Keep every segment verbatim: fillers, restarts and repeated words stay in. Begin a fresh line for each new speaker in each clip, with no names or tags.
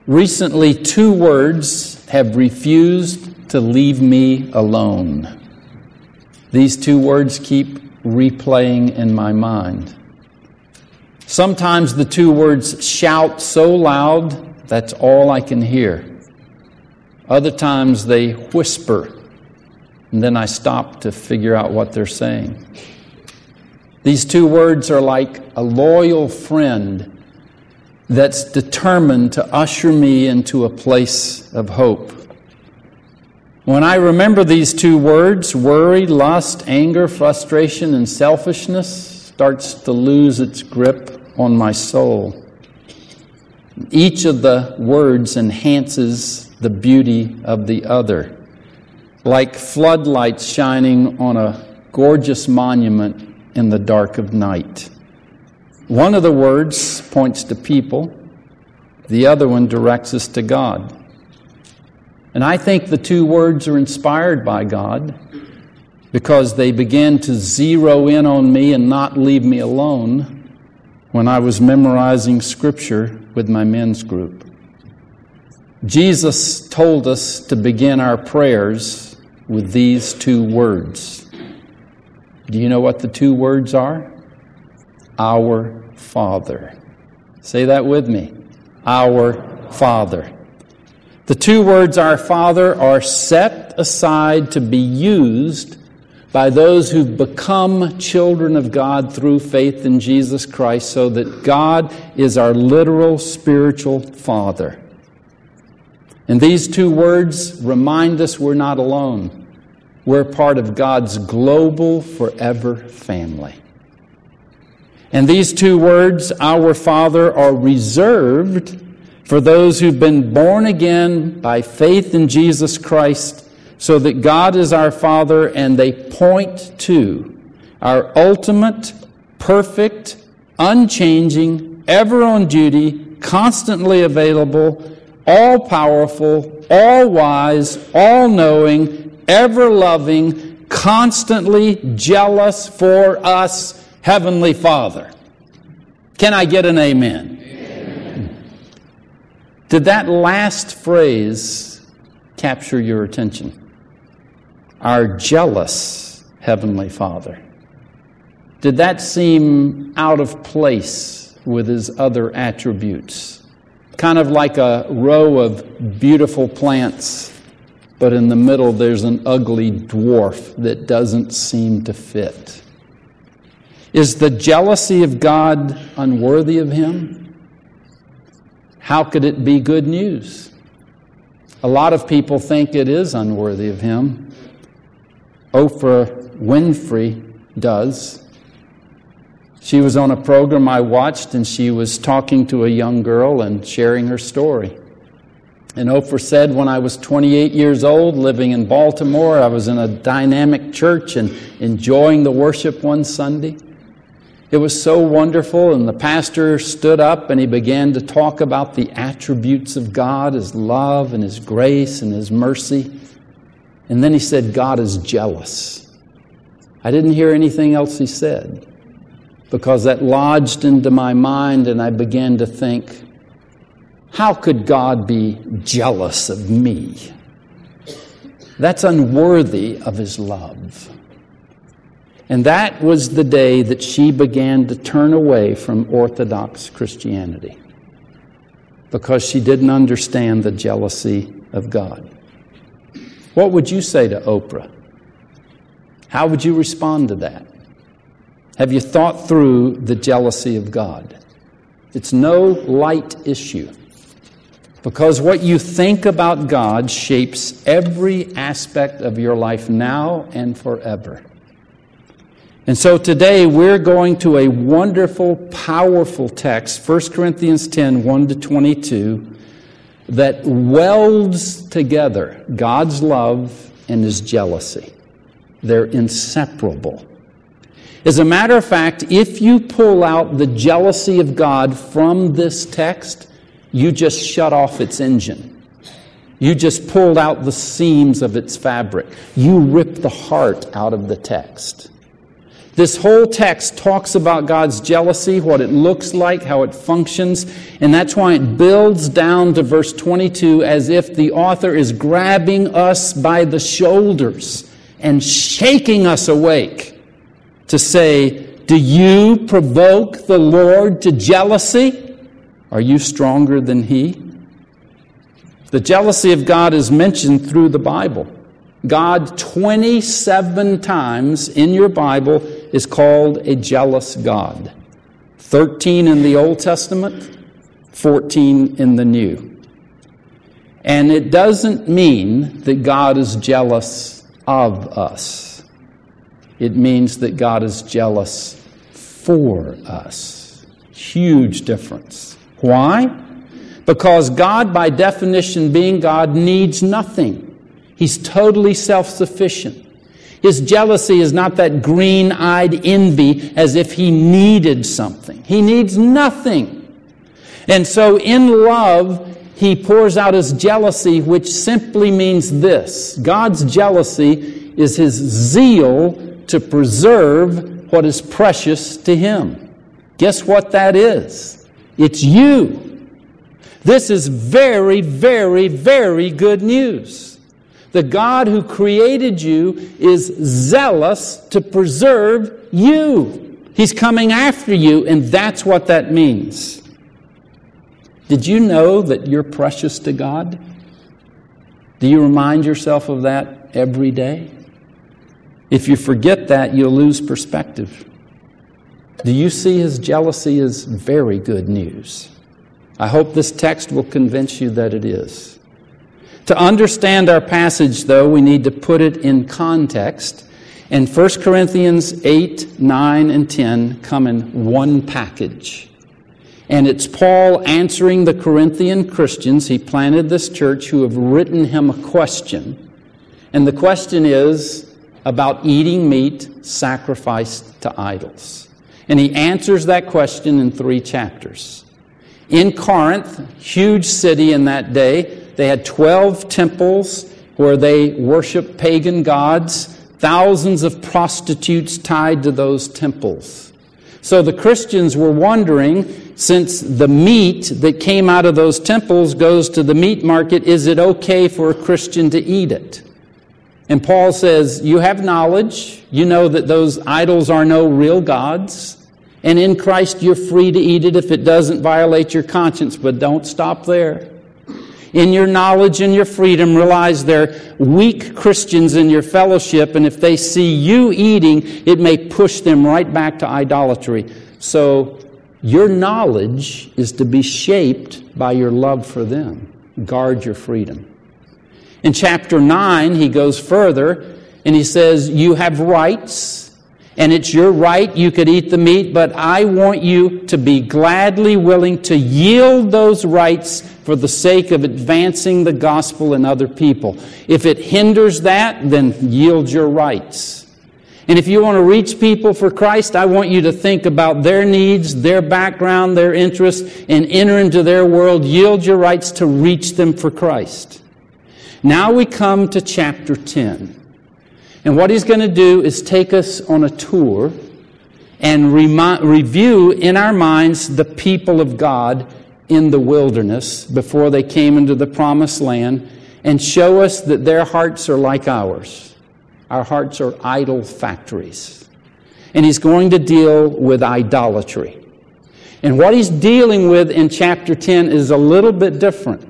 Recently, two words have refused to leave me alone. These two words keep replaying in my mind. Sometimes the two words shout so loud, that's all I can hear. Other times they whisper, and then I stop to figure out what they're saying. These two words are like a loyal friend that's determined to usher me into a place of hope. When I remember these two words, worry, lust, anger, frustration, and selfishness starts to lose its grip on my soul. Each of the words enhances the beauty of the other, like floodlights shining on a gorgeous monument in the dark of night. One of the words points to people, the other one directs us to God. And I think the two words are inspired by God because they began to zero in on me and not leave me alone when I was memorizing Scripture with my men's group. Jesus told us to begin our prayers with these two words. Do you know what the two words are? Our Father. Say that with me. Our Father. The two words, our Father, are set aside to be used by those who've become children of God through faith in Jesus Christ, so that God is our literal spiritual Father. And these two words remind us we're not alone. We're part of God's global forever family. And these two words, our Father, are reserved for those who've been born again by faith in Jesus Christ, so that God is our Father, and they point to our ultimate, perfect, unchanging, ever on duty, constantly available, all-powerful, all-wise, all-knowing, ever-loving, constantly jealous for us Heavenly Father. Can I get an amen? Amen? Did that last phrase capture your attention? Our jealous Heavenly Father. Did that seem out of place with His other attributes? Kind of like a row of beautiful plants, but in the middle there's an ugly dwarf that doesn't seem to fit. Is the jealousy of God unworthy of Him? How could it be good news? A lot of people think it is unworthy of Him. Oprah Winfrey does. She was on a program I watched, and she was talking to a young girl and sharing her story. And Oprah said, when I was twenty-eight years old, living in Baltimore, I was in a dynamic church and enjoying the worship one Sunday. It was so wonderful, and the pastor stood up and he began to talk about the attributes of God, His love and His grace and His mercy. And then he said, God is jealous. I didn't hear anything else he said, because that lodged into my mind, and I began to think, how could God be jealous of me? That's unworthy of His love. And that was the day that she began to turn away from Orthodox Christianity, because she didn't understand the jealousy of God. What would you say to Oprah? How would you respond to that? Have you thought through the jealousy of God? It's no light issue, because what you think about God shapes every aspect of your life now and forever. And so today we're going to a wonderful, powerful text, First Corinthians ten, one to twenty-two, that welds together God's love and His jealousy. They're inseparable. As a matter of fact, if you pull out the jealousy of God from this text, you just shut off its engine. You just pulled out the seams of its fabric. You ripped the heart out of the text. This whole text talks about God's jealousy, what it looks like, how it functions, and that's why it builds down to verse twenty-two as if the author is grabbing us by the shoulders and shaking us awake to say, do you provoke the Lord to jealousy? Are you stronger than He? The jealousy of God is mentioned through the Bible. God twenty-seven times in your Bible is called a jealous God. thirteen in the Old Testament, fourteen in the New. And it doesn't mean that God is jealous of us. It means that God is jealous for us. Huge difference. Why? Because God, by definition, being God, needs nothing. He's totally self-sufficient. His jealousy is not that green-eyed envy as if He needed something. He needs nothing. And so in love, He pours out His jealousy, which simply means this. God's jealousy is His zeal to preserve what is precious to Him. Guess what that is? It's you. This is very, very, very good news. The God who created you is zealous to preserve you. He's coming after you, and that's what that means. Did you know that you're precious to God? Do you remind yourself of that every day? If you forget that, you'll lose perspective. Do you see His jealousy as very good news? I hope this text will convince you that it is. To understand our passage, though, we need to put it in context. And First Corinthians eight, nine, and ten come in one package. And it's Paul answering the Corinthian Christians, he planted this church, who have written him a question. And the question is about eating meat sacrificed to idols. And he answers that question in three chapters. In Corinth, huge city in that day, they had twelve temples where they worshiped pagan gods, thousands of prostitutes tied to those temples. So the Christians were wondering, since the meat that came out of those temples goes to the meat market, is it okay for a Christian to eat it? And Paul says, you have knowledge, you know that those idols are no real gods, and in Christ you're free to eat it if it doesn't violate your conscience, but don't stop there. In your knowledge and your freedom, realize they're weak Christians in your fellowship, and if they see you eating, it may push them right back to idolatry. So your knowledge is to be shaped by your love for them. Guard your freedom. In chapter nine, he goes further, and he says, you have rights, and it's your right, you could eat the meat, but I want you to be gladly willing to yield those rights for the sake of advancing the gospel in other people. If it hinders that, then yield your rights. And if you want to reach people for Christ, I want you to think about their needs, their background, their interests, and enter into their world. Yield your rights to reach them for Christ. Now we come to chapter ten. And what he's going to do is take us on a tour and remi- review in our minds the people of God in the wilderness before they came into the promised land, and show us that their hearts are like ours. Our hearts are idol factories. And he's going to deal with idolatry. And what he's dealing with in chapter ten is a little bit different.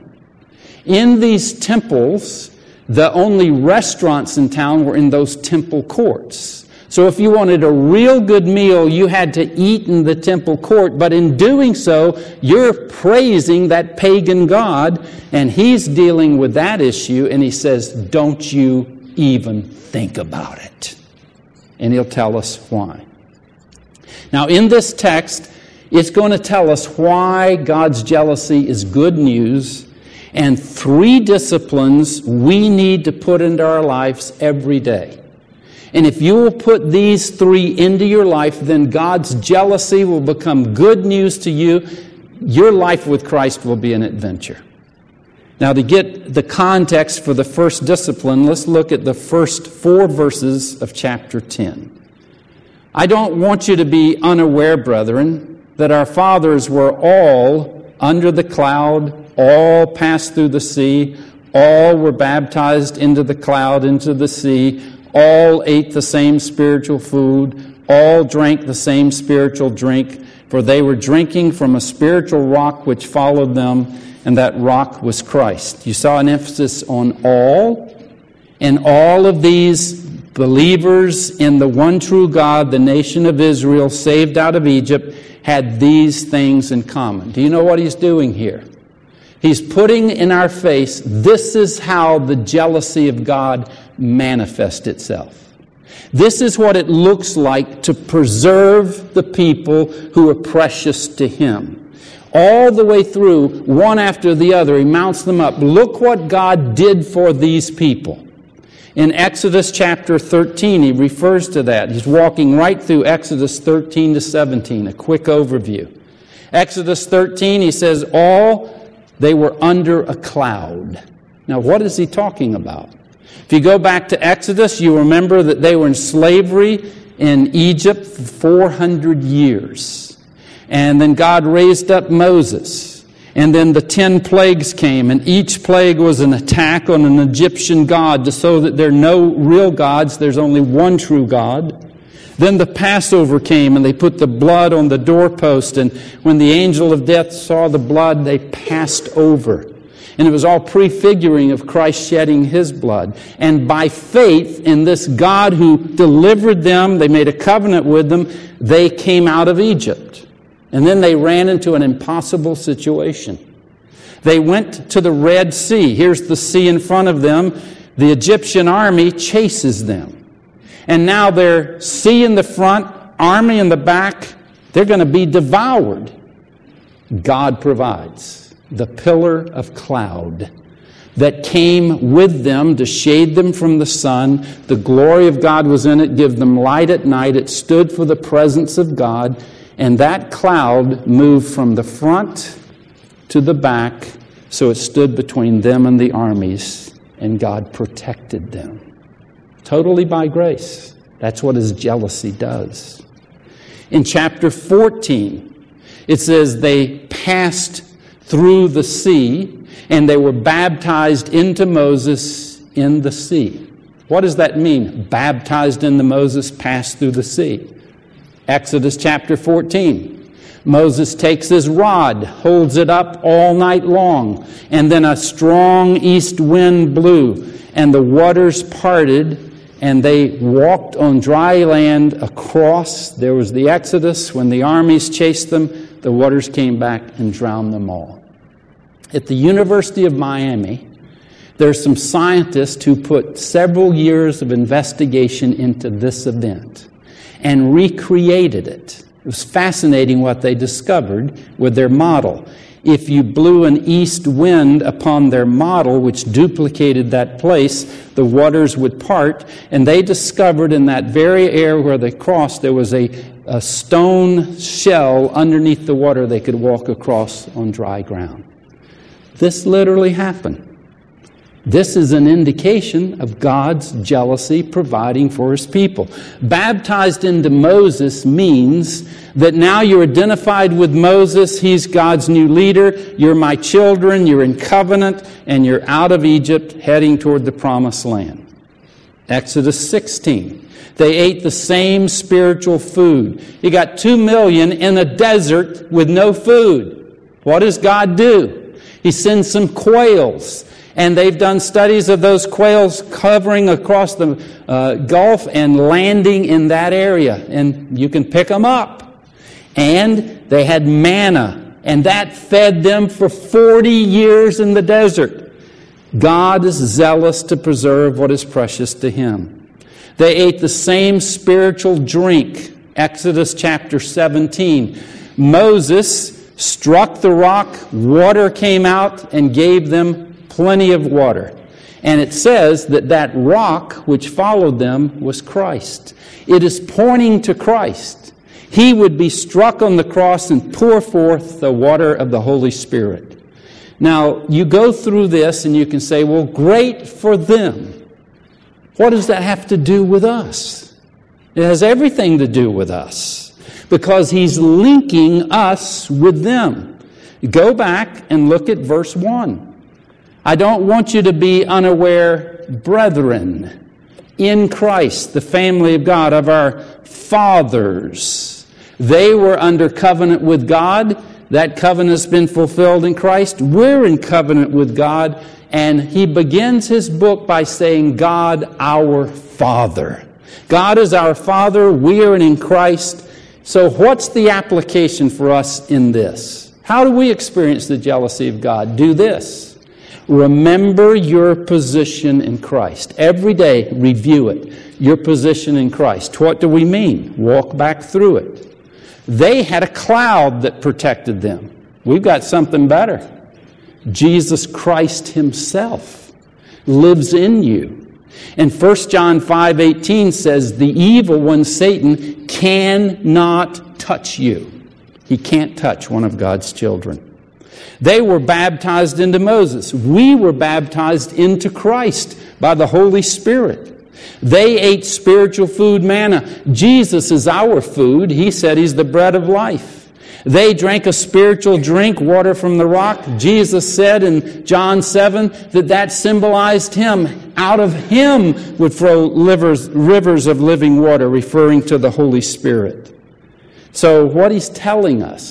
In these temples, the only restaurants in town were in those temple courts. So if you wanted a real good meal, you had to eat in the temple court. But in doing so, you're praising that pagan god, and he's dealing with that issue, and he says, don't you even think about it. And he'll tell us why. Now in this text, it's going to tell us why God's jealousy is good news, and three disciplines we need to put into our lives every day. And if you will put these three into your life, then God's jealousy will become good news to you. Your life with Christ will be an adventure. Now, to get the context for the first discipline, let's look at the first four verses of chapter ten. I don't want you to be unaware, brethren, that our fathers were all under the cloud, all passed through the sea, all were baptized into the cloud, into the sea, all ate the same spiritual food, all drank the same spiritual drink, for they were drinking from a spiritual rock which followed them, and that rock was Christ. You saw an emphasis on all, and all of these believers in the one true God, the nation of Israel, saved out of Egypt, had these things in common. Do you know what he's doing here? He's putting in our face, this is how the jealousy of God manifests itself. This is what it looks like to preserve the people who are precious to Him. All the way through, one after the other, He mounts them up. Look what God did for these people. In Exodus chapter thirteen, He refers to that. He's walking right through Exodus thirteen to seventeen, a quick overview. Exodus thirteen, He says, all they were under a cloud. Now, what is He talking about? If you go back to Exodus, you remember that they were in slavery in Egypt for four hundred years. And then God raised up Moses. And then the ten plagues came, and each plague was an attack on an Egyptian god to show that there are no real gods, there's only one true God. Then the Passover came, and they put the blood on the doorpost, and when the angel of death saw the blood, they passed over. And it was all prefiguring of Christ shedding His blood. And by faith in this God who delivered them, they made a covenant with them, they came out of Egypt. And then they ran into an impossible situation. They went to the Red Sea. Here's the sea in front of them. The Egyptian army chases them. And now they're sea in the front, army in the back. They're going to be devoured. God provides. The pillar of cloud that came with them to shade them from the sun. The glory of God was in it, give them light at night. It stood for the presence of God. And that cloud moved from the front to the back, so it stood between them and the armies, and God protected them. Totally by grace. That's what His jealousy does. In chapter fourteen, it says they passed through the sea, and they were baptized into Moses in the sea. What does that mean? Baptized into Moses, passed through the sea. Exodus chapter fourteen. Moses takes his rod, holds it up all night long, and then a strong east wind blew, and the waters parted, and they walked on dry land across. There was the Exodus. When the armies chased them, the waters came back and drowned them all. At the University of Miami, there's some scientists who put several years of investigation into this event and recreated it. It was fascinating what they discovered with their model. If you blew an east wind upon their model, which duplicated that place, the waters would part. And they discovered in that very area where they crossed, there was a, a stone shell underneath the water they could walk across on dry ground. This literally happened. This is an indication of God's jealousy providing for His people. Baptized into Moses means that now you're identified with Moses. He's God's new leader. You're my children. You're in covenant. And you're out of Egypt heading toward the promised land. Exodus sixteen. They ate the same spiritual food. You got two million in a desert with no food. What does God do? He sends some quails. And they've done studies of those quails covering across the uh, Gulf and landing in that area. And you can pick them up. And they had manna. And that fed them for forty years in the desert. God is zealous to preserve what is precious to Him. They ate the same spiritual drink. Exodus chapter seventeen. Moses struck the rock, water came out, and gave them plenty of water. And it says that that rock which followed them was Christ. It is pointing to Christ. He would be struck on the cross and pour forth the water of the Holy Spirit. Now, you go through this and you can say, well, great for them. What does that have to do with us? It has everything to do with us because He's linking us with them. Go back and look at verse one. I don't want you to be unaware, brethren, in Christ, the family of God, of our fathers. They were under covenant with God. That covenant has been fulfilled in Christ. We're in covenant with God. And he begins his book by saying, God, our Father. God is our Father. We are in Christ. So what's the application for us in this? How do we experience the jealousy of God? Do this. Remember your position in Christ. Every day, review it. Your position in Christ. What do we mean? Walk back through it. They had a cloud that protected them. We've got something better. Jesus Christ Himself lives in you. And First John five eighteen says, the evil one, Satan, cannot touch you. He can't touch one of God's children. They were baptized into Moses. We were baptized into Christ by the Holy Spirit. They ate spiritual food, manna. Jesus is our food. He said He's the bread of life. They drank a spiritual drink, water from the rock. Jesus said in John seven that that symbolized Him. Out of Him would flow rivers, rivers of living water, referring to the Holy Spirit. So what He's telling us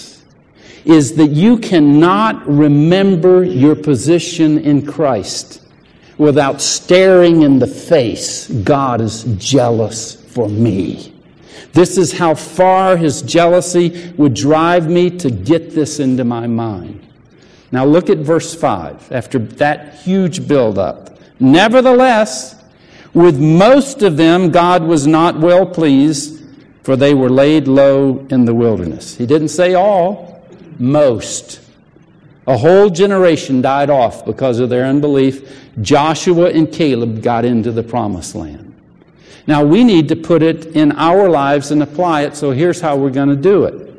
is that you cannot remember your position in Christ without staring in the face, God is jealous for me. This is how far His jealousy would drive me to get this into my mind. Now look at verse five, after that huge buildup. Nevertheless, with most of them God was not well pleased, for they were laid low in the wilderness. He didn't say all. Most. A whole generation died off because of their unbelief. Joshua and Caleb got into the promised land. Now we need to put it in our lives and apply it, so here's how we're going to do it.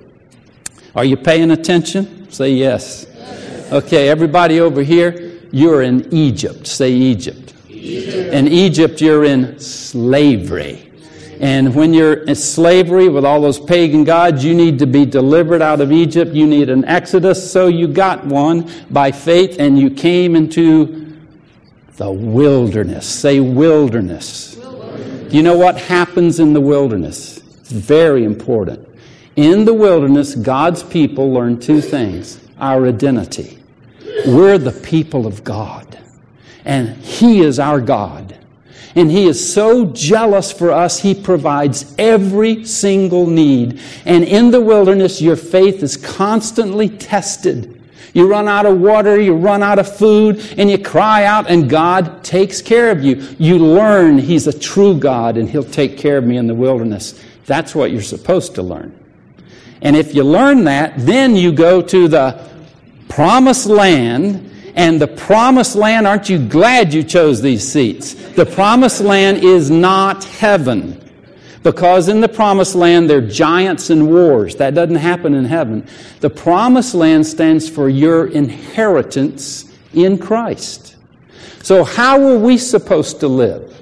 Are you paying attention? Say yes. Yes. Okay, everybody over here, you're in Egypt. Say Egypt. Egypt. In Egypt, you're in slavery. And when you're in slavery with all those pagan gods, you need to be delivered out of Egypt. You need an exodus. So you got one by faith, and you came into the wilderness. Say wilderness. Wilderness. Do you know what happens in the wilderness? It's very important. In the wilderness, God's people learn two things. Our identity. We're the people of God. And He is our God. And He is so jealous for us, He provides every single need. And in the wilderness, your faith is constantly tested. You run out of water, you run out of food, and you cry out, and God takes care of you. You learn He's a true God, and He'll take care of me in the wilderness. That's what you're supposed to learn. And if you learn that, then you go to the promised land. And the promised land, aren't you glad you chose these seats? The promised land is not heaven. Because in the promised land, there are giants and wars. That doesn't happen in heaven. The promised land stands for your inheritance in Christ. So how are we supposed to live?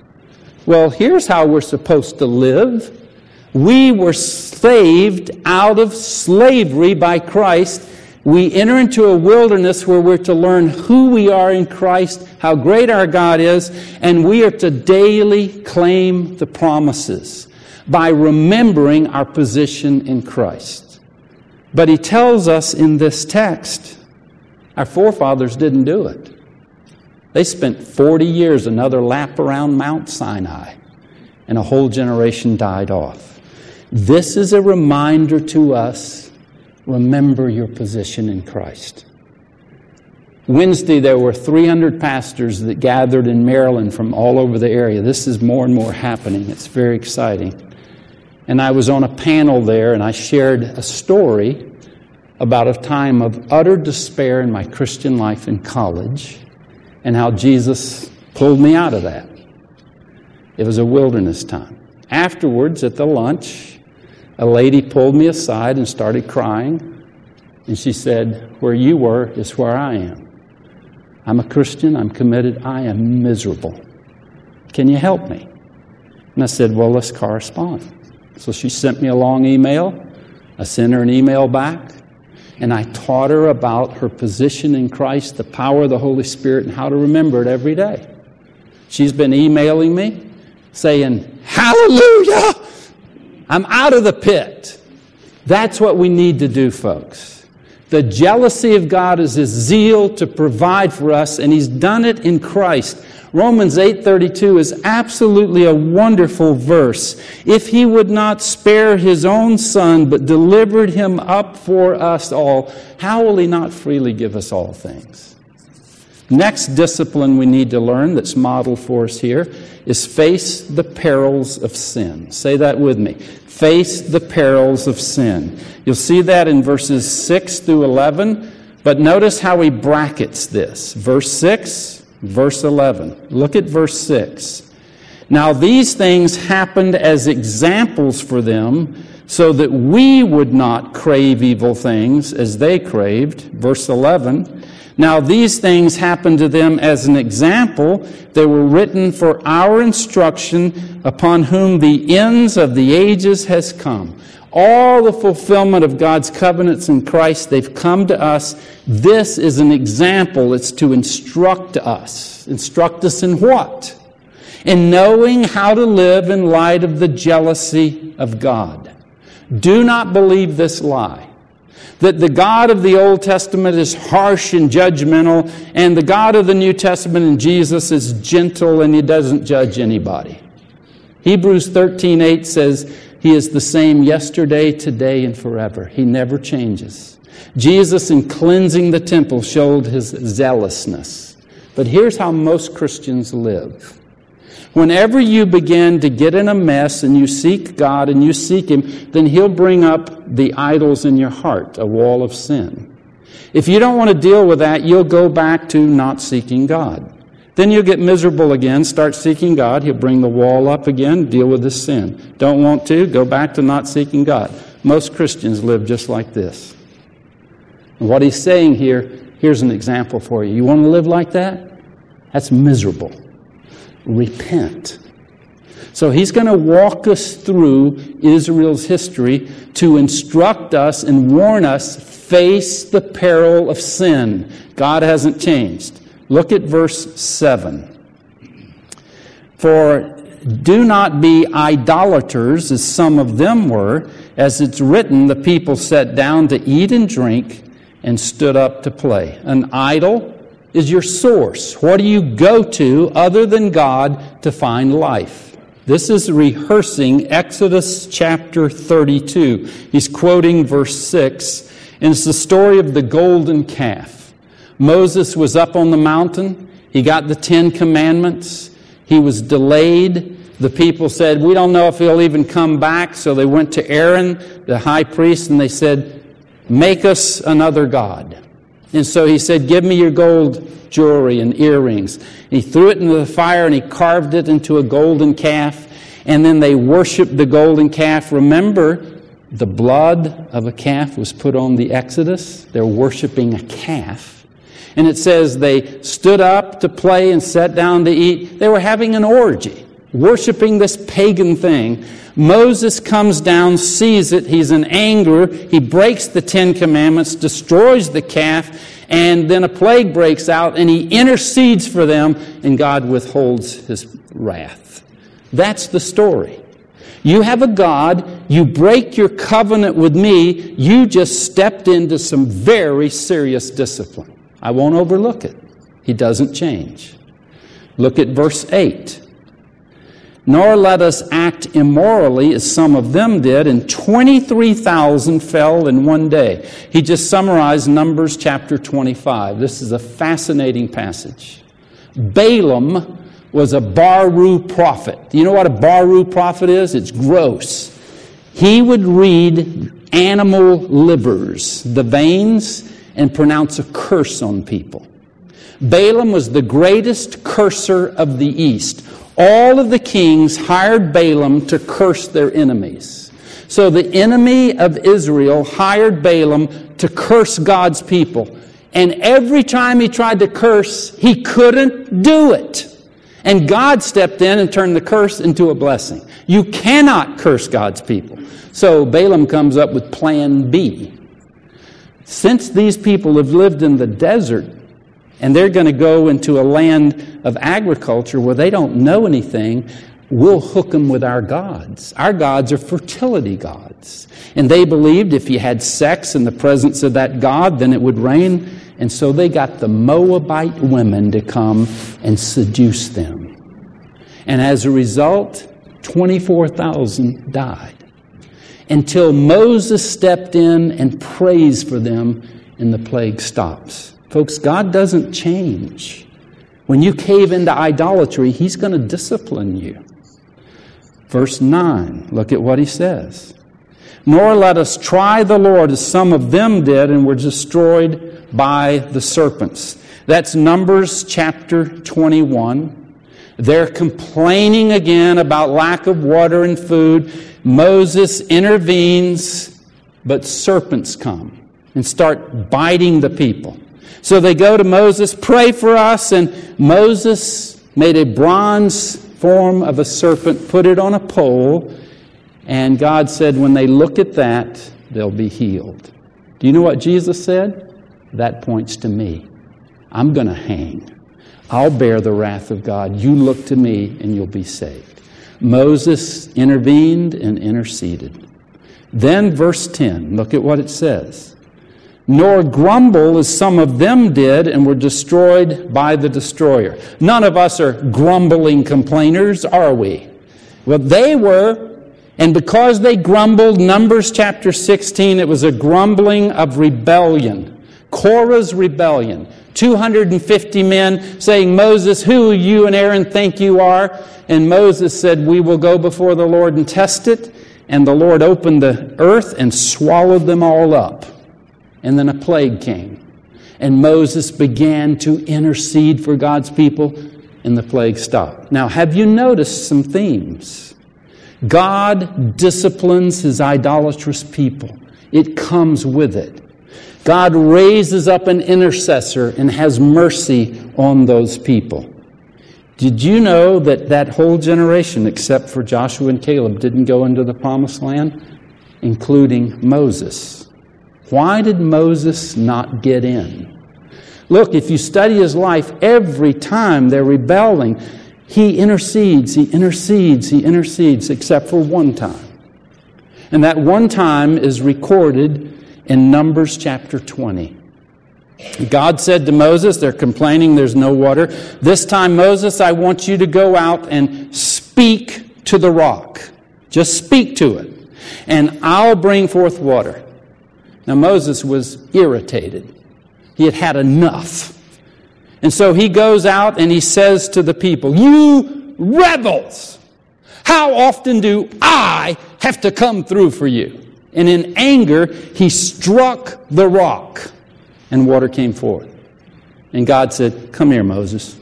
Well, here's how we're supposed to live. We were saved out of slavery by Christ. We enter into a wilderness where we're to learn who we are in Christ, how great our God is, and we are to daily claim the promises by remembering our position in Christ. But he tells us in this text, our forefathers didn't do it. They spent forty years, another lap around Mount Sinai, and a whole generation died off. This is a reminder to us. Remember your position in Christ. Wednesday, there were three hundred pastors that gathered in Maryland from all over the area. This is more and more happening. It's very exciting. And I was on a panel there, and I shared a story about a time of utter despair in my Christian life in college and how Jesus pulled me out of that. It was a wilderness time. Afterwards, at the lunch, a lady pulled me aside and started crying. And she said, where you were is where I am. I'm a Christian. I'm committed. I am miserable. Can you help me? And I said, well, let's correspond. So she sent me a long email. I sent her an email back. And I taught her about her position in Christ, the power of the Holy Spirit, and how to remember it every day. She's been emailing me saying, hallelujah! I'm out of the pit. That's what we need to do, folks. The jealousy of God is His zeal to provide for us, and He's done it in Christ. Romans eight thirty-two is absolutely a wonderful verse. If He would not spare His own Son, but delivered Him up for us all, how will He not freely give us all things? Next discipline we need to learn that's modeled for us here is face the perils of sin. Say that with me. Face the perils of sin. You'll see that in verses six through eleven, but notice how he brackets this. Verse six, verse eleven. Look at verse six. Now these things happened as examples for them, so that we would not crave evil things as they craved. Verse eleven. Now these things happened to them as an example. They were written for our instruction, upon whom the ends of the ages has come. All the fulfillment of God's covenants in Christ, they've come to us. This is an example. It's to instruct us. Instruct us in what? In knowing how to live in light of the jealousy of God. Do not believe this lie, that the God of the Old Testament is harsh and judgmental, and the God of the New Testament and Jesus is gentle and He doesn't judge anybody. Hebrews thirteen eight says He is the same yesterday, today, and forever. He never changes. Jesus, in cleansing the temple, showed His zealousness. But here's how most Christians live. Whenever you begin to get in a mess and you seek God and you seek Him, then He'll bring up the idols in your heart, a wall of sin. If you don't want to deal with that, you'll go back to not seeking God. Then you'll get miserable again, start seeking God. He'll bring the wall up again, deal with the sin. Don't want to, go back to not seeking God. Most Christians live just like this. And what he's saying here, here's an example for you. You want to live like that? That's miserable. Repent. So he's going to walk us through Israel's history to instruct us and warn us, face the peril of sin. God hasn't changed. Look at verse seven. For do not be idolaters, as some of them were. As it's written, the people sat down to eat and drink and stood up to play. An idol is your source. What do you go to other than God to find life? This is rehearsing Exodus chapter thirty-two. He's quoting verse six, and it's the story of the golden calf. Moses was up on the mountain. He got the Ten Commandments. He was delayed. The people said, we don't know if he'll even come back. So they went to Aaron, the high priest, and they said, make us another god. And so he said, give me your gold jewelry and earrings. And he threw it into the fire and he carved it into a golden calf. And then they worshiped the golden calf. Remember, the blood of a calf was put on the Exodus. They're worshiping a calf. And it says they stood up to play and sat down to eat. They were having an orgy, worshiping this pagan thing. Moses comes down, sees it. He's in anger. He breaks the Ten Commandments, destroys the calf, and then a plague breaks out, and he intercedes for them, and God withholds His wrath. That's the story. You have a God, you break your covenant with me, you just stepped into some very serious discipline. I won't overlook it. He doesn't change. Look at verse eight. Nor let us act immorally as some of them did, and twenty-three thousand fell in one day. He just summarized Numbers chapter twenty-five. This is a fascinating passage. Balaam was a Baru prophet. You know what a Baru prophet is? It's gross. He would read animal livers, the veins, and pronounce a curse on people. Balaam was the greatest curser of the East. All of the kings hired Balaam to curse their enemies. So the enemy of Israel hired Balaam to curse God's people. And every time he tried to curse, he couldn't do it. And God stepped in and turned the curse into a blessing. You cannot curse God's people. So Balaam comes up with plan B. Since these people have lived in the desert, and they're going to go into a land of agriculture where they don't know anything, we'll hook them with our gods. Our gods are fertility gods. And they believed if you had sex in the presence of that god, then it would rain. And so they got the Moabite women to come and seduce them. And as a result, twenty-four thousand died. Until Moses stepped in and prays for them, and the plague stops. Folks, God doesn't change. When you cave into idolatry, He's going to discipline you. Verse nine, look at what He says. Nor let us try the Lord as some of them did and were destroyed by the serpents. That's Numbers chapter twenty-one. They're complaining again about lack of water and food. Moses intervenes, but serpents come and start biting the people. So they go to Moses, pray for us, and Moses made a bronze form of a serpent, put it on a pole, and God said, when they look at that, they'll be healed. Do you know what Jesus said? That points to me. I'm going to hang. I'll bear the wrath of God. You look to me and you'll be saved. Moses intervened and interceded. Then verse ten, look at what it says. Nor grumble as some of them did and were destroyed by the destroyer. None of us are grumbling complainers, are we? Well, they were, and because they grumbled, Numbers chapter sixteen, it was a grumbling of rebellion. Korah's rebellion. two hundred fifty men saying, Moses, who you and Aaron think you are? And Moses said, we will go before the Lord and test it. And the Lord opened the earth and swallowed them all up. And then a plague came. And Moses began to intercede for God's people, and the plague stopped. Now, have you noticed some themes? God disciplines His idolatrous people. It comes with it. God raises up an intercessor and has mercy on those people. Did you know that that whole generation, except for Joshua and Caleb, didn't go into the promised land, including Moses? Why did Moses not get in? Look, if you study his life, every time they're rebelling, he intercedes, he intercedes, he intercedes, except for one time. And that one time is recorded in Numbers chapter twenty. God said to Moses, they're complaining there's no water. This time, Moses, I want you to go out and speak to the rock. Just speak to it. And I'll bring forth water. Now, Moses was irritated. He had had enough. And so he goes out and he says to the people, you rebels! How often do I have to come through for you? And in anger, he struck the rock, and water came forth. And God said, come here, Moses.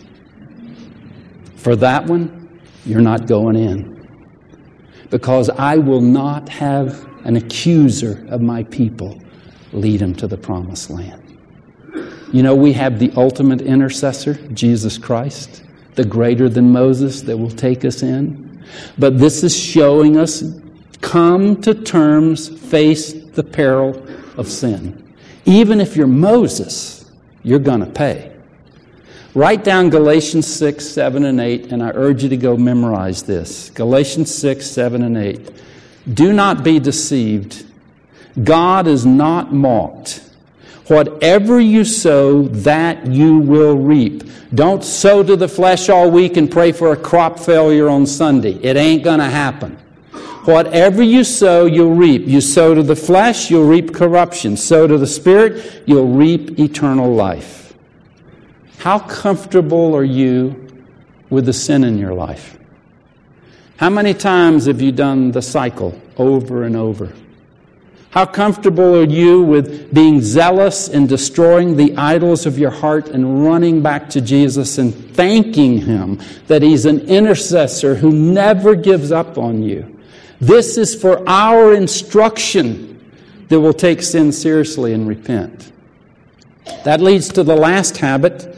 For that one, you're not going in. Because I will not have an accuser of my people lead them to the promised land. You know, we have the ultimate intercessor, Jesus Christ, the greater than Moses that will take us in. But this is showing us, come to terms, face the peril of sin. Even if you're Moses, you're going to pay. Write down Galatians six, seven, and eight, and I urge you to go memorize this. Galatians six, seven, and eight. Do not be deceived. God is not mocked. Whatever you sow, that you will reap. Don't sow to the flesh all week and pray for a crop failure on Sunday. It ain't going to happen. Whatever you sow, you'll reap. You sow to the flesh, you'll reap corruption. Sow to the Spirit, you'll reap eternal life. How comfortable are you with the sin in your life? How many times have you done the cycle over and over? How comfortable are you with being zealous and destroying the idols of your heart and running back to Jesus and thanking Him that He's an intercessor who never gives up on you? This is for our instruction that will take sin seriously and repent. That leads to the last habit.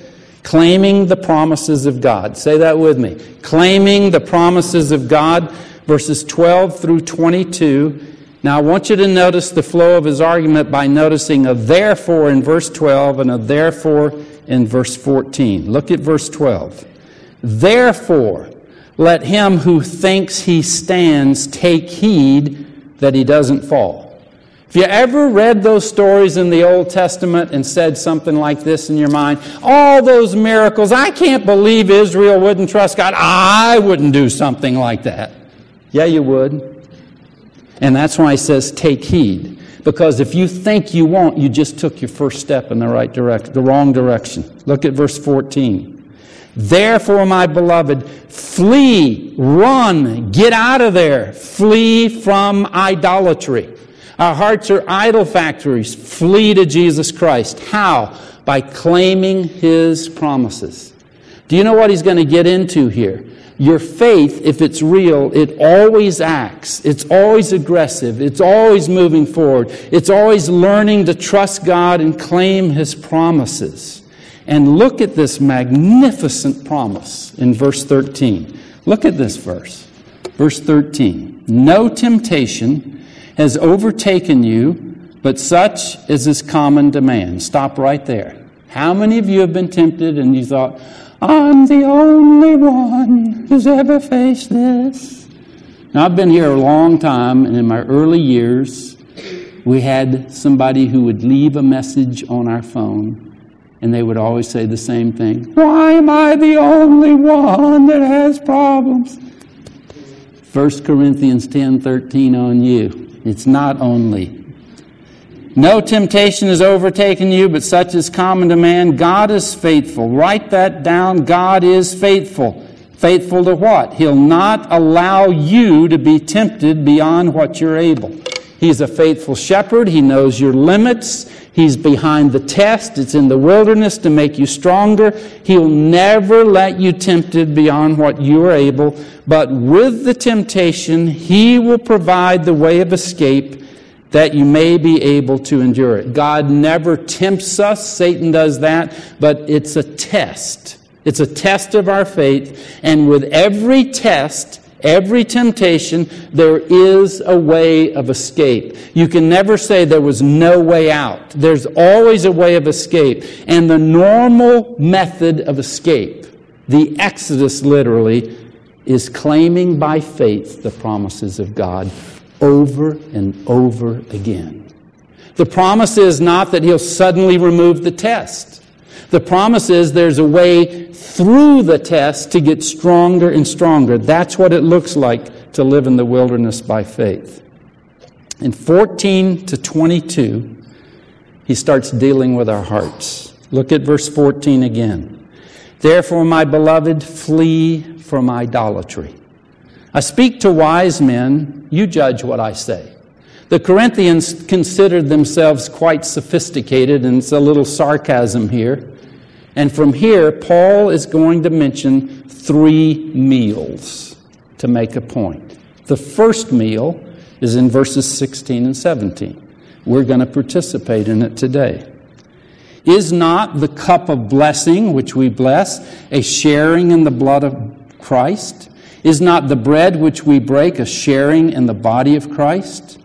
Claiming the promises of God. Say that with me. Claiming the promises of God, verses twelve through twenty-two. Now I want you to notice the flow of his argument by noticing a therefore in verse twelve and a therefore in verse fourteen. Look at verse twelve. Therefore, let him who thinks he stands take heed that he doesn't fall. Have you ever read those stories in the Old Testament and said something like this in your mind? All those miracles, I can't believe Israel wouldn't trust God. I wouldn't do something like that. Yeah, you would. And that's why he says take heed. Because if you think you won't, you just took your first step in the right direction, the wrong direction. Look at verse fourteen. Therefore, my beloved, flee, run, get out of there. Flee from idolatry. Our hearts are idol factories. Flee to Jesus Christ. How? By claiming His promises. Do you know what he's going to get into here? Your faith, if it's real, it always acts. It's always aggressive. It's always moving forward. It's always learning to trust God and claim His promises. And look at this magnificent promise in verse thirteen. Look at this verse. Verse thirteen. No temptation has overtaken you, but such is His common demand. Stop right there. How many of you have been tempted and you thought, I'm the only one who's ever faced this? Now, I've been here a long time, and in my early years, we had somebody who would leave a message on our phone, and they would always say the same thing. Why am I the only one that has problems? First Corinthians ten thirteen on you. It's not only. No temptation has overtaken you, but such is common to man. God is faithful. Write that down. God is faithful. Faithful to what? He'll not allow you to be tempted beyond what you're able. He's a faithful shepherd. He knows your limits. He's behind the test. It's in the wilderness to make you stronger. He'll never let you tempted beyond what you are able. But with the temptation, He will provide the way of escape that you may be able to endure it. God never tempts us. Satan does that. But it's a test. It's a test of our faith. And with every test, every temptation, there is a way of escape. You can never say there was no way out. There's always a way of escape. And the normal method of escape, the Exodus literally, is claiming by faith the promises of God over and over again. The promise is not that He'll suddenly remove the test. The promise is there's a way through the test to get stronger and stronger. That's what it looks like to live in the wilderness by faith. In fourteen to twenty-two, he starts dealing with our hearts. Look at verse fourteen again. Therefore, my beloved, flee from idolatry. I speak to wise men, you judge what I say. The Corinthians considered themselves quite sophisticated, and it's a little sarcasm here. And from here, Paul is going to mention three meals to make a point. The first meal is in verses sixteen and seventeen. We're going to participate in it today. Is not the cup of blessing which we bless a sharing in the blood of Christ? Is not the bread which we break a sharing in the body of Christ?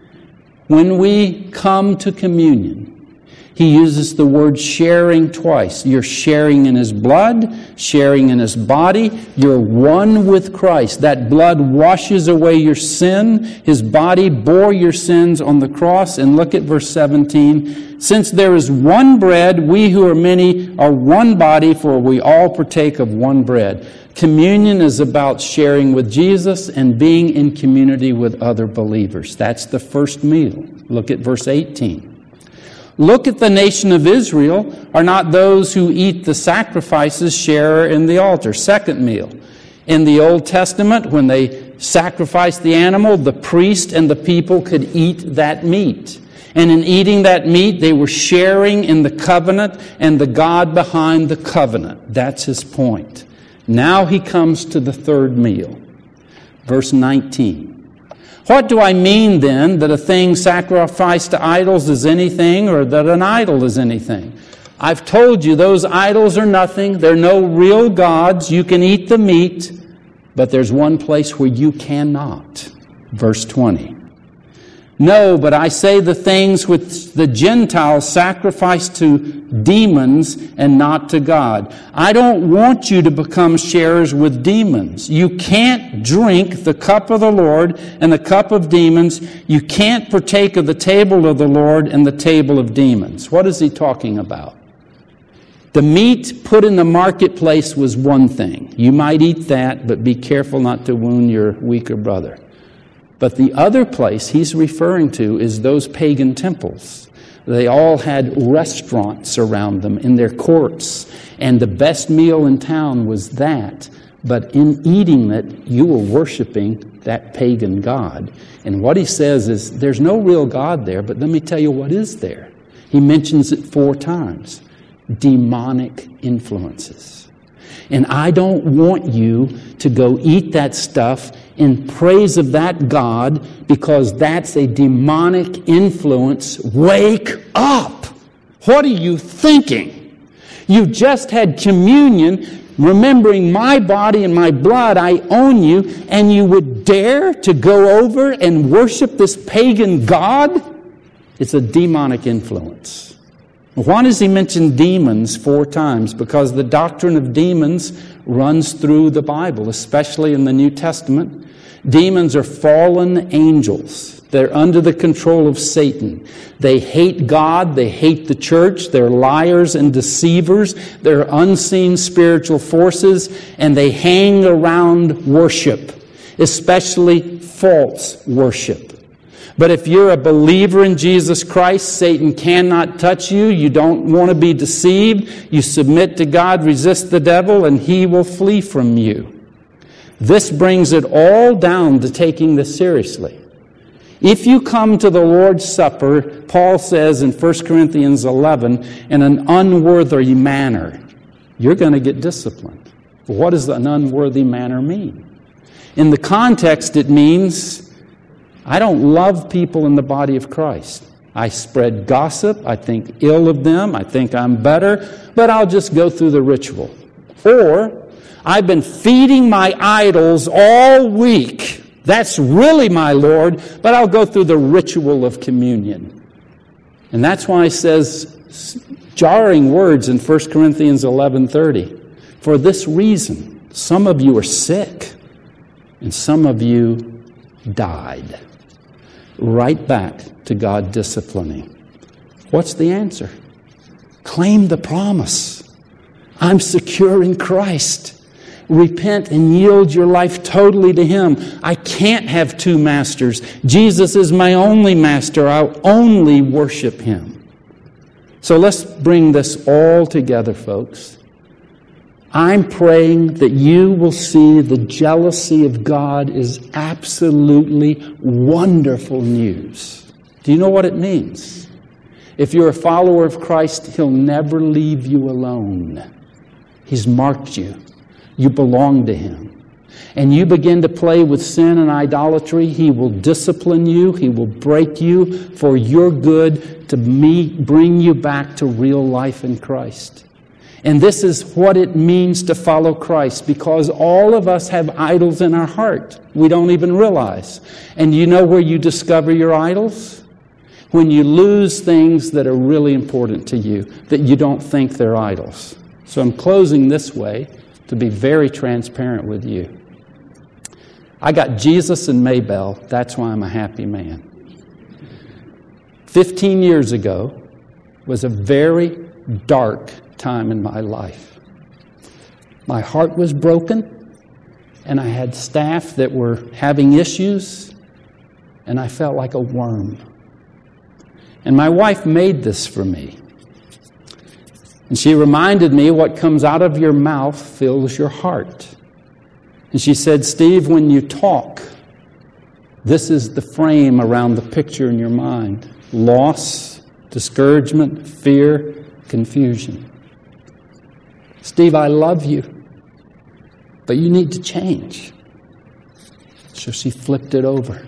When we come to communion, he uses the word sharing twice. You're sharing in His blood, sharing in His body. You're one with Christ. That blood washes away your sin. His body bore your sins on the cross. And look at verse seventeen. Since there is one bread, we who are many are one body, for we all partake of one bread. Communion is about sharing with Jesus and being in community with other believers. That's the first meal. Look at verse eighteen. Look at the nation of Israel. Are not those who eat the sacrifices share in the altar? Second meal. In the Old Testament, when they sacrificed the animal, the priest and the people could eat that meat. And in eating that meat, they were sharing in the covenant and the God behind the covenant. That's his point. Now he comes to the third meal. Verse nineteen. What do I mean then that a thing sacrificed to idols is anything, or that an idol is anything? I've told you those idols are nothing. They're no real gods. You can eat the meat, but there's one place where you cannot. Verse twenty. No, but I say the things which the Gentiles sacrifice to demons and not to God. I don't want you to become sharers with demons. You can't drink the cup of the Lord and the cup of demons. You can't partake of the table of the Lord and the table of demons. What is he talking about? The meat put in the marketplace was one thing. You might eat that, but be careful not to wound your weaker brother. But the other place he's referring to is those pagan temples. They all had restaurants around them in their courts, and the best meal in town was that. But in eating it, you were worshiping that pagan god. And what he says is, there's no real God there, but let me tell you what is there. He mentions it four times. Demonic influences. And I don't want you to go eat that stuff in praise of that God, because that's a demonic influence. Wake up! What are you thinking? You just had communion, remembering my body and my blood, I own you, and you would dare to go over and worship this pagan God? It's a demonic influence. Why does he mention demons four times? Because the doctrine of demons runs through the Bible, especially in the New Testament. Demons are fallen angels. They're under the control of Satan. They hate God. They hate the church. They're liars and deceivers. They're unseen spiritual forces, and they hang around worship, especially false worship. But if you're a believer in Jesus Christ, Satan cannot touch you. You don't want to be deceived. You submit to God, resist the devil, and he will flee from you. This brings it all down to taking this seriously. If you come to the Lord's Supper, Paul says in First Corinthians eleven, in an unworthy manner, you're going to get disciplined. What does an unworthy manner mean? In the context, it means I don't love people in the body of Christ. I spread gossip. I think ill of them. I think I'm better. But I'll just go through the ritual. Or I've been feeding my idols all week. That's really my Lord. But I'll go through the ritual of communion. And that's why it says jarring words in First Corinthians eleven thirty. For this reason, some of you are sick and some of you died. Right back to God disciplining. What's the answer? Claim the promise. I'm secure in Christ. Repent and yield your life totally to Him. I can't have two masters. Jesus is my only master. I'll only worship Him. So let's bring this all together, folks. I'm praying that you will see the jealousy of God is absolutely wonderful news. Do you know what it means? If you're a follower of Christ, He'll never leave you alone. He's marked you. You belong to Him. And you begin to play with sin and idolatry, He will discipline you. He will break you for your good to meet, bring you back to real life in Christ. And this is what it means to follow Christ, because all of us have idols in our heart we don't even realize. And you know where you discover your idols? When you lose things that are really important to you, that you don't think they're idols. So I'm closing this way to be very transparent with you. I got Jesus and Maybell. That's why I'm a happy man. Fifteen years ago was a very dark time in my life. My heart was broken, and I had staff that were having issues, and I felt like a worm. And my wife made this for me. And she reminded me, what comes out of your mouth fills your heart. And she said, Steve, when you talk, this is the frame around the picture in your mind. Loss, discouragement, fear, confusion. Steve, I love you, but you need to change. So she flipped it over.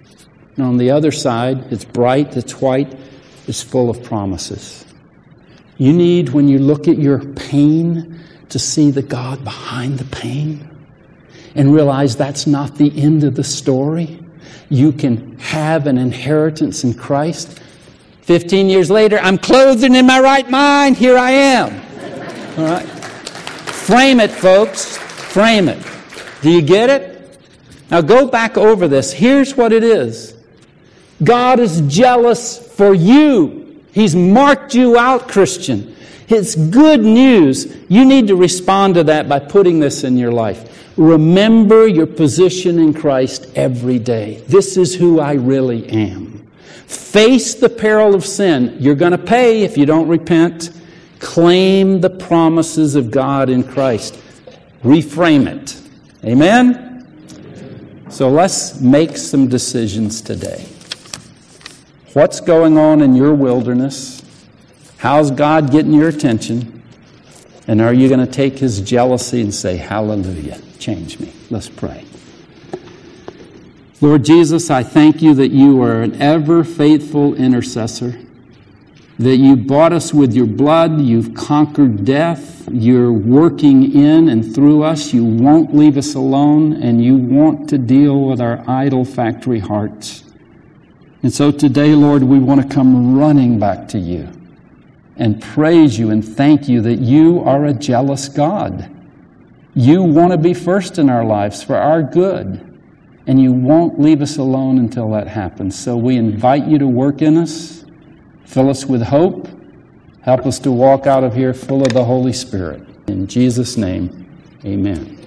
And on the other side, it's bright, it's white, it's full of promises. You need, when you look at your pain, to see the God behind the pain and realize that's not the end of the story. You can have an inheritance in Christ. Fifteen years later, I'm clothed and in my right mind. Here I am. All right? Frame it, folks. Frame it. Do you get it? Now go back over this. Here's what it is. God is jealous for you. He's marked you out, Christian. It's good news. You need to respond to that by putting this in your life. Remember your position in Christ every day. This is who I really am. Face the peril of sin. You're going to pay if you don't repent. Claim the promises of God in Christ. Reframe it. Amen? So let's make some decisions today. What's going on in your wilderness? How's God getting your attention? And are you going to take His jealousy and say, hallelujah, change me? Let's pray. Lord Jesus, I thank you that you are an ever faithful intercessor, that you bought us with your blood, you've conquered death, you're working in and through us, you won't leave us alone, and you want to deal with our idol factory hearts. And so today, Lord, we want to come running back to you and praise you and thank you that you are a jealous God. You want to be first in our lives for our good, and you won't leave us alone until that happens. So we invite you to work in us, fill us with hope, help us to walk out of here full of the Holy Spirit. In Jesus' name, amen.